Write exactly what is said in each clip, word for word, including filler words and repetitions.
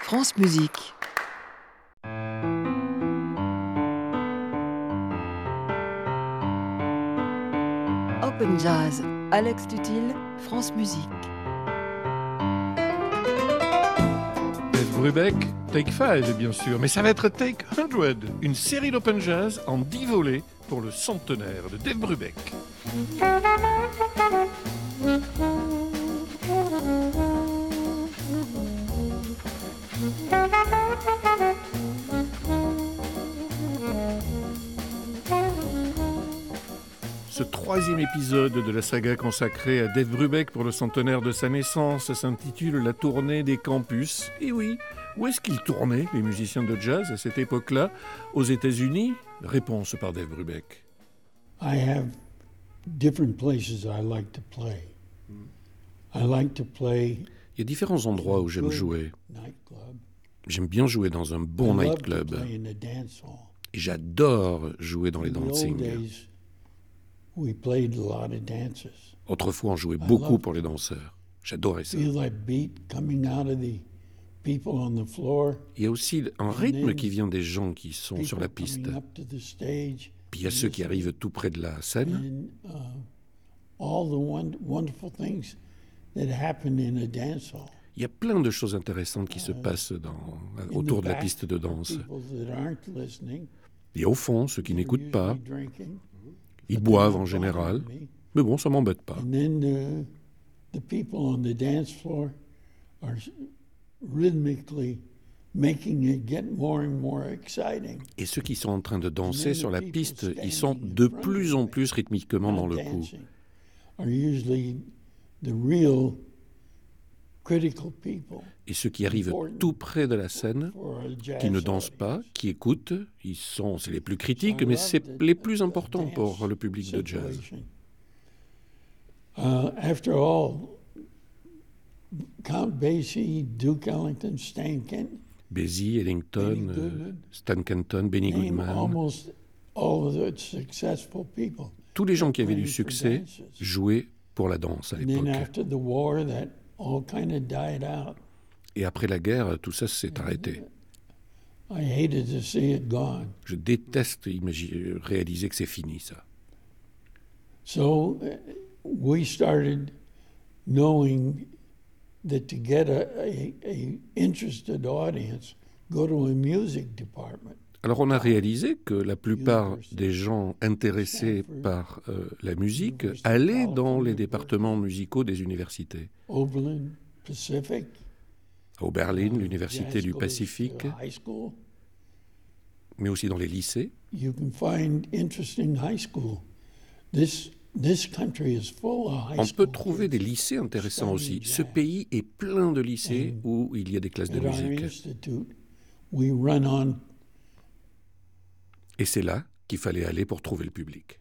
France Musique. Open Jazz, Alex Tutil, France Musique. Dave Brubeck, Take cinq bien sûr, mais ça va être Take cent, une série d'Open Jazz en dix volets pour le centenaire de Dave Brubeck. Ce troisième épisode de la saga consacrée à Dave Brubeck pour le centenaire de sa naissance s'intitule La tournée des campus. Et oui, où est-ce qu'ils tournaient, les musiciens de jazz, à cette époque-là? Aux États-Unis? Réponse par Dave Brubeck. I have different places I like to play. I like to play. Il y a différents endroits où j'aime jouer. J'aime bien jouer dans un bon nightclub. Et j'adore jouer dans les dancing. Autrefois, on jouait beaucoup pour les danseurs. J'adorais ça. Il y a aussi un rythme qui vient des gens qui sont sur la piste. Puis il y a ceux qui arrivent tout près de la scène. Il y a plein de choses intéressantes qui se passent dans, autour de la piste de danse. Et au fond, ceux qui n'écoutent pas, ils boivent en général, mais bon, ça ne m'embête pas. Et ceux qui sont en train de danser sur la piste, ils sont de plus en plus rythmiquement dans le coup. Et ceux qui arrivent tout près de la scène, qui ne dansent pas, qui écoutent, ils sont, c'est les plus critiques, mais c'est les plus importants pour le public de jazz. Uh, after all, Count Basie, Duke Ellington, Stan Kenton, Basie, Ellington, uh, Stan Kenton, Benny Goodman, tous les gens qui avaient du succès jouaient pour la danse à l'époque. Et après la guerre, tout ça s'est arrêté. Je déteste imaginer, réaliser que c'est fini, ça. So we started knowing that to get a, a, a interested audience, go to a music department. Alors on a réalisé que la plupart des gens intéressés par euh, la musique allaient dans les départements musicaux des universités. Oberlin, Pacific, à Oberlin, l'université du Pacifique, mais aussi dans les lycées. You can find interesting high school. This, this country is full of high On peut school trouver des lycées intéressants aussi. Ce pays est plein de lycées où il y a des classes de musique. We run on. Et c'est là qu'il fallait aller pour trouver le public.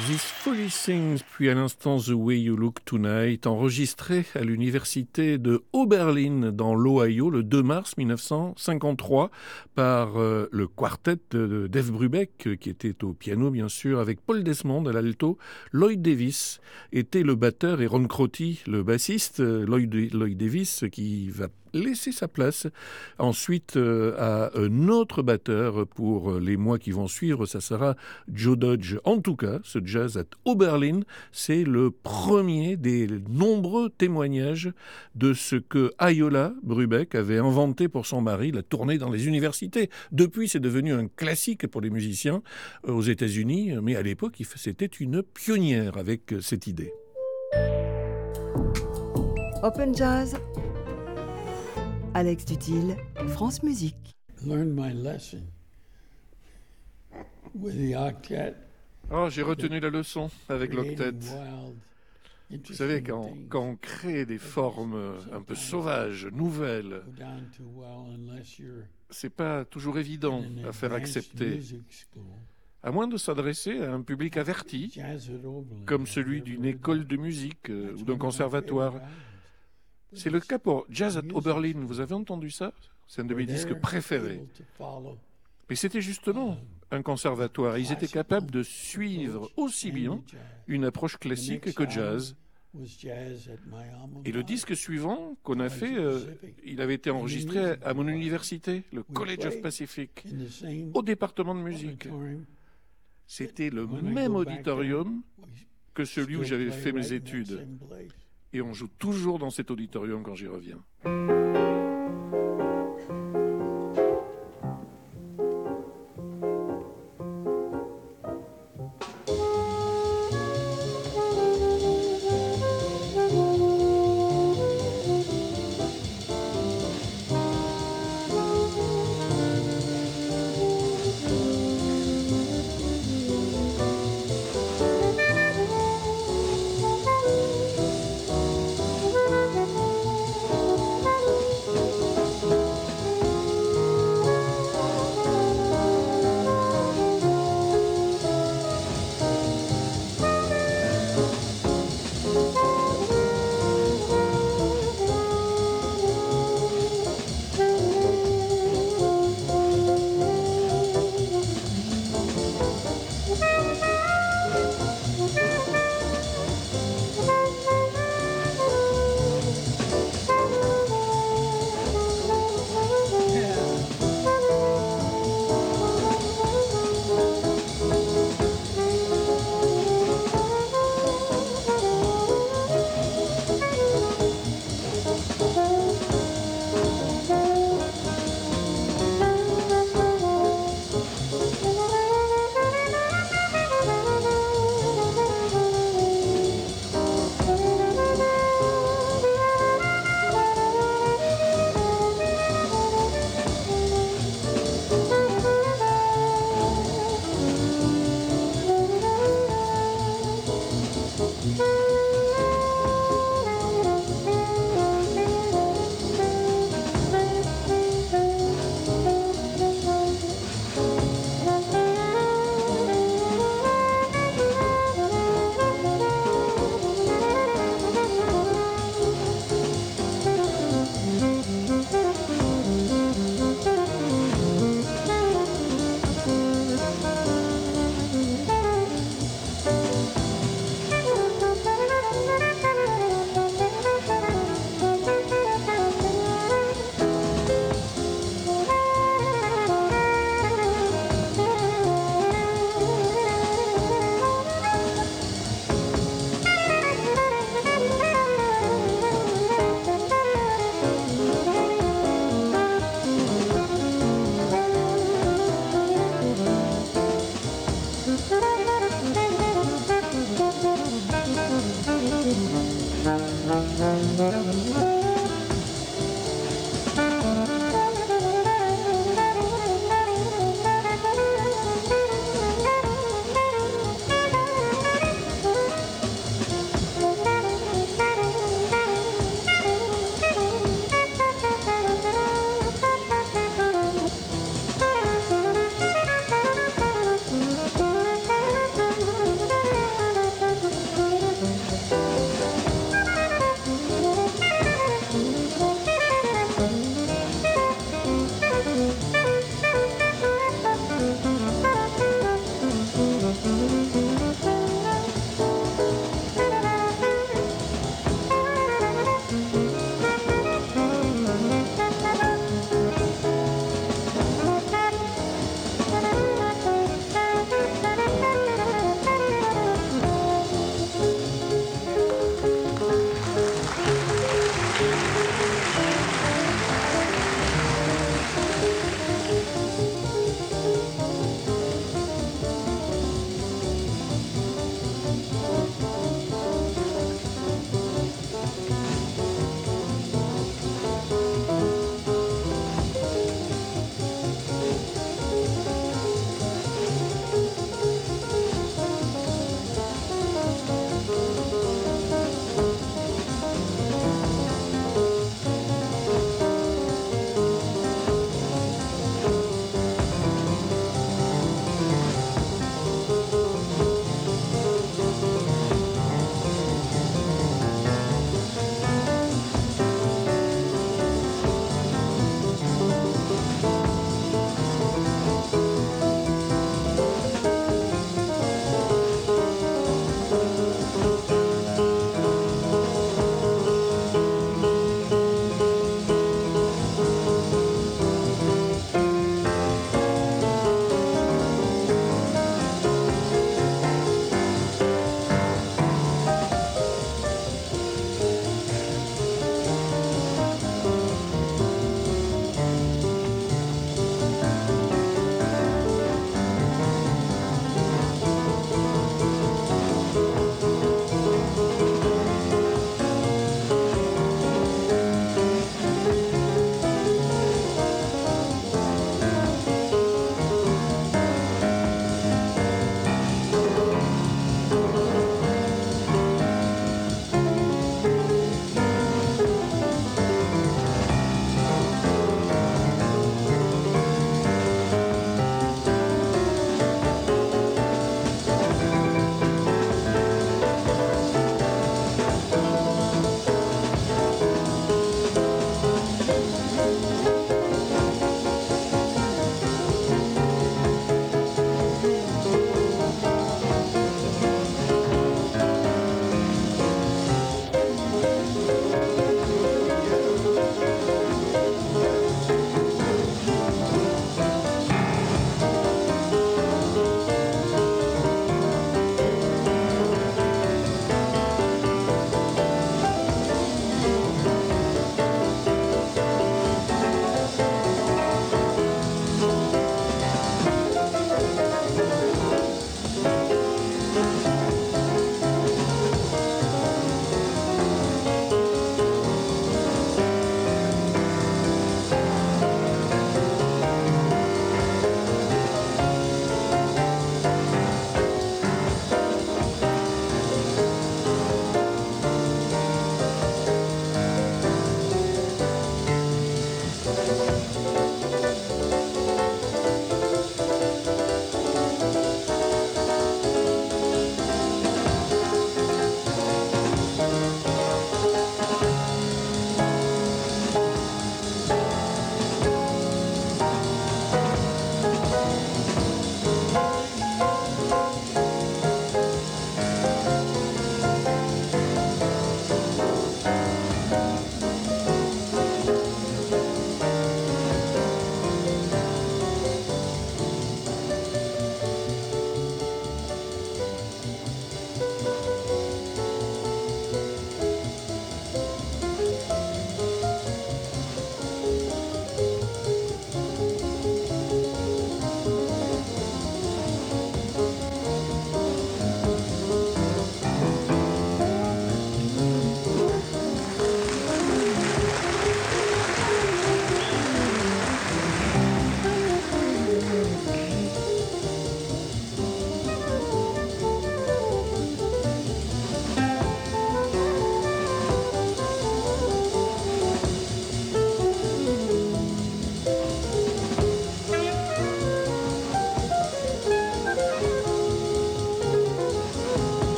This Folly Sings, puis à l'instant The Way You Look Tonight, enregistré à l'université de Oberlin dans l'Ohio le deux mars mille neuf cent cinquante-trois par euh, le quartet de Dave Brubeck, qui était au piano bien sûr, avec Paul Desmond à l'alto. Lloyd Davis était le batteur et Ron Crotty le bassiste. Lloyd, Lloyd Davis qui va laisser sa place ensuite euh, à un autre batteur pour les mois qui vont suivre, ça sera Joe Dodge. En tout cas, ce Jazz at Oberlin, c'est le premier des nombreux témoignages de ce que Ayola Brubeck avait inventé pour son mari, la tournée dans les universités. Depuis, c'est devenu un classique pour les musiciens aux États-Unis, mais à l'époque, c'était une pionnière avec cette idée. Open Jazz, Alex Dutil, France Musique. Learned my lesson with the octet. Oh, j'ai retenu la leçon avec l'octet. Vous savez, quand, quand on crée des formes un peu sauvages, nouvelles, c'est pas toujours évident à faire accepter, à moins de s'adresser à un public averti, comme celui d'une école de musique euh, ou d'un conservatoire. C'est le cas pour Jazz at Oberlin. Vous avez entendu ça? C'est un de mes disques préférés. Mais c'était justement un conservatoire. Ils étaient capables de suivre aussi bien une approche classique que jazz. Et le disque suivant qu'on a fait, euh, il avait été enregistré à mon université, le College of Pacific, au département de musique. C'était le même auditorium que celui où j'avais fait mes études. Et on joue toujours dans cet auditorium quand j'y reviens.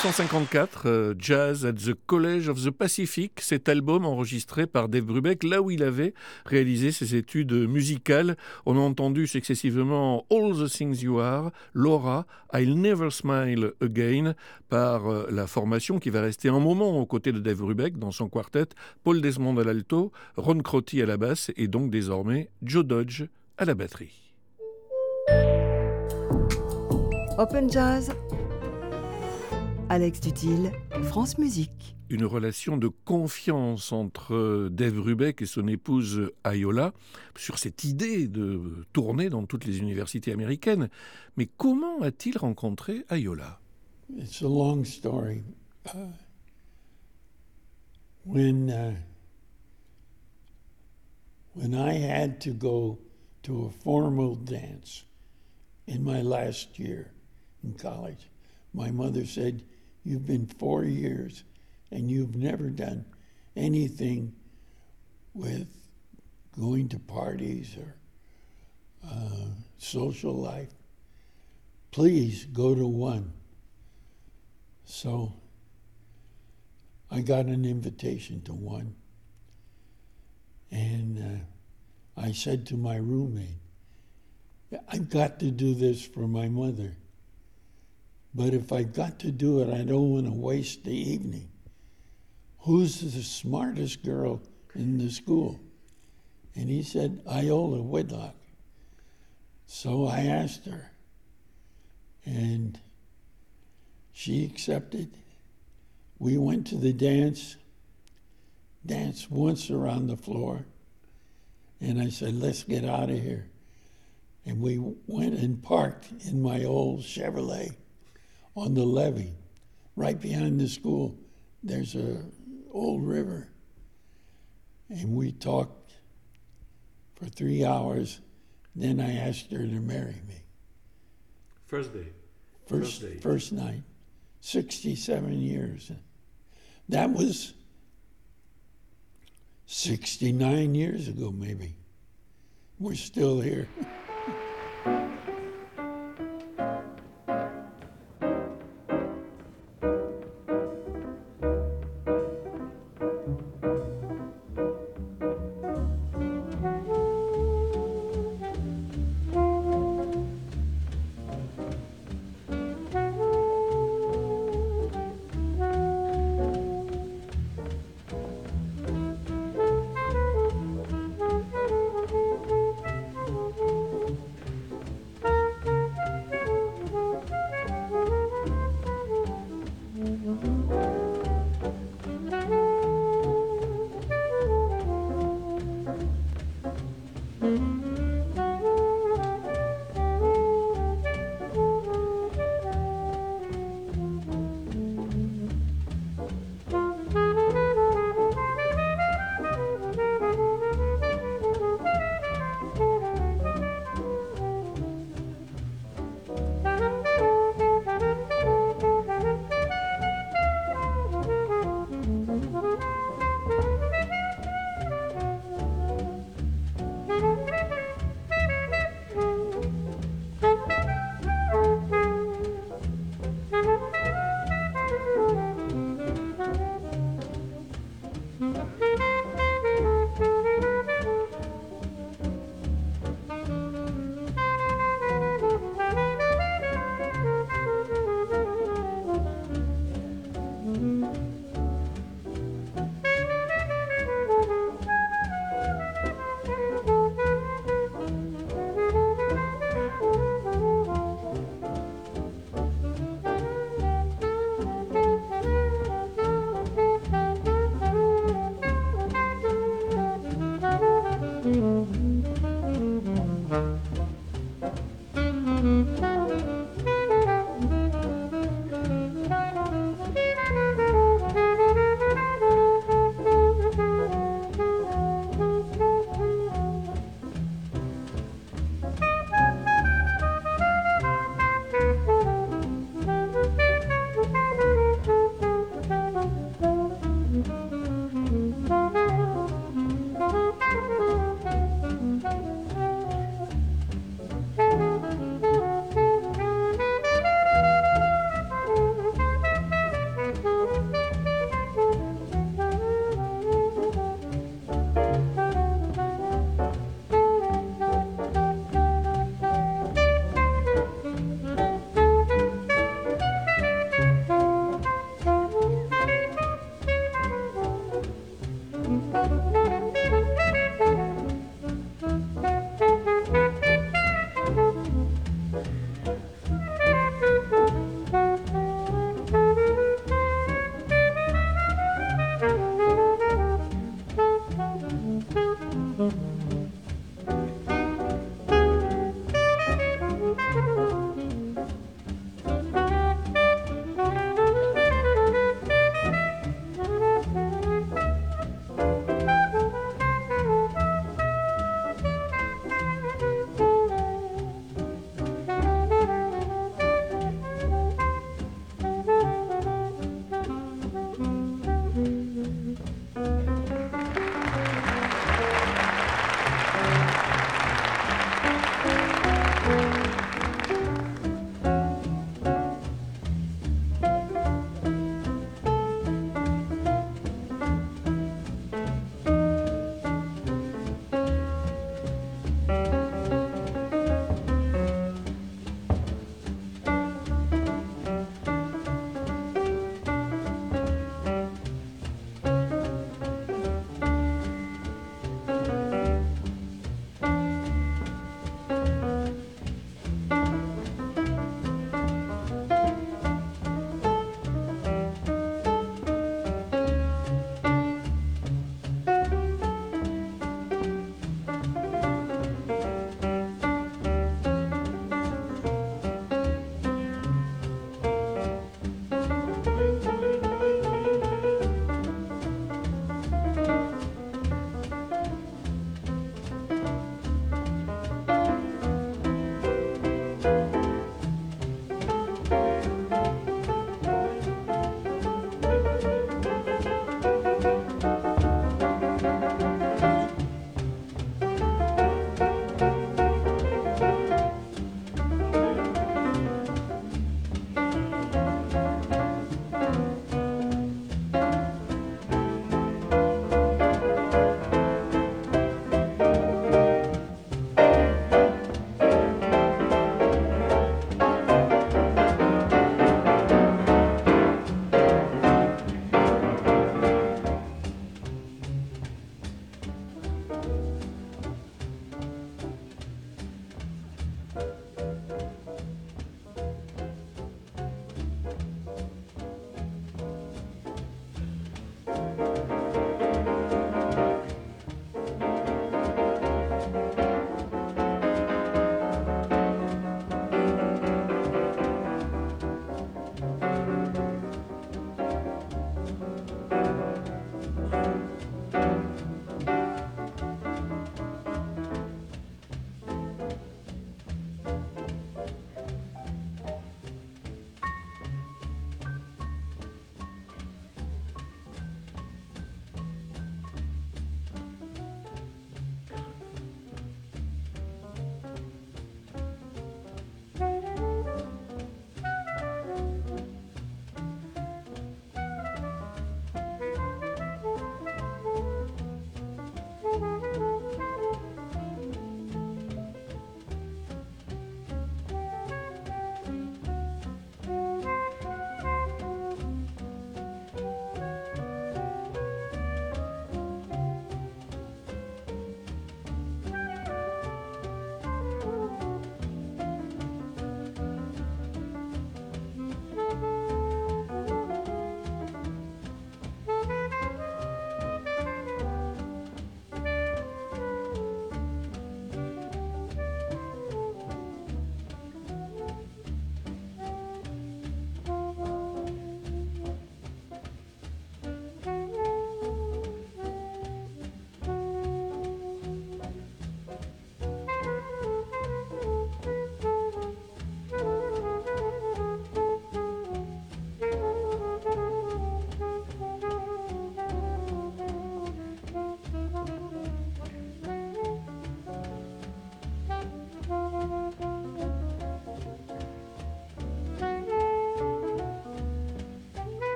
dix-neuf cent cinquante-quatre, euh, Jazz at the College of the Pacific, cet album enregistré par Dave Brubeck, là où il avait réalisé ses études musicales. On a entendu successivement All the Things You Are, Laura, I'll Never Smile Again, par euh, la formation qui va rester un moment aux côtés de Dave Brubeck dans son quartet, Paul Desmond à l'alto, Ron Crotty à la basse et donc désormais Joe Dodge à la batterie. Open Jazz. Alex Dutil, France Musique. Une relation de confiance entre Dave Brubeck et son épouse Ayola sur cette idée de tourner dans toutes les universités américaines. Mais comment a-t-il rencontré Ayola? It's a long story. Uh, when uh, when I had to go to a formal dance in my last year in college, my mother said, "You've been four years and you've never done anything with going to parties or uh, social life. Please go to one." So I got an invitation to one. And uh, I said to my roommate, "I've got to do this for my mother. But if I've got to do it, I don't want to waste the evening. Who's the smartest girl in the school?" And he said, "Ayola Whitlock." So I asked her, and she accepted. We went to the dance, danced once around the floor, and I said, "Let's get out of here." And we went and parked in my old Chevrolet on the levee, right behind the school. There's a old river. And we talked for three hours. Then I asked her to marry me. First day. First, First day. first night, sixty-seven years. That was sixty-nine years ago, maybe. We're still here.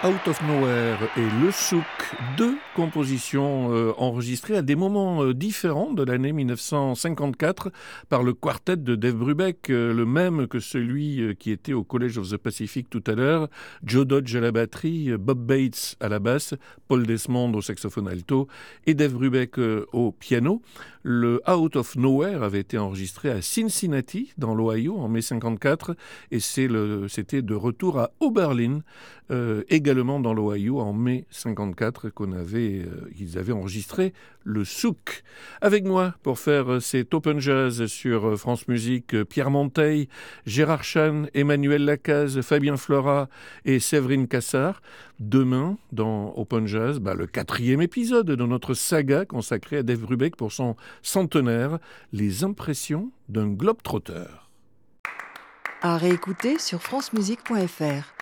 Out of Nowhere et Le Souk, deux compositions euh, enregistrées à des moments euh, différents de l'année dix-neuf cent cinquante-quatre par le quartet de Dave Brubeck, euh, le même que celui euh, qui était au College of the Pacific tout à l'heure, Joe Dodge à la batterie, Bob Bates à la basse, Paul Desmond au saxophone alto et Dave Brubeck euh, au piano. Le Out of Nowhere avait été enregistré à Cincinnati, dans l'Ohio, en mai cinquante-quatre, et c'est le, c'était de retour à Oberlin, euh, également dans l'Ohio, en mai cinquante-quatre, qu'on avait, euh, ils avaient enregistré le Souk. Avec moi, pour faire euh, cet Open Jazz sur euh, France Musique, euh, Pierre Monteil, Gérard Chan, Emmanuel Lacaze, Fabien Flora et Séverine Cassard. Demain, dans Open Jazz, bah, le quatrième épisode de notre saga consacrée à Dave Brubeck pour son centenaire, les impressions d'un globe-trotteur. À réécouter sur francemusique point f r.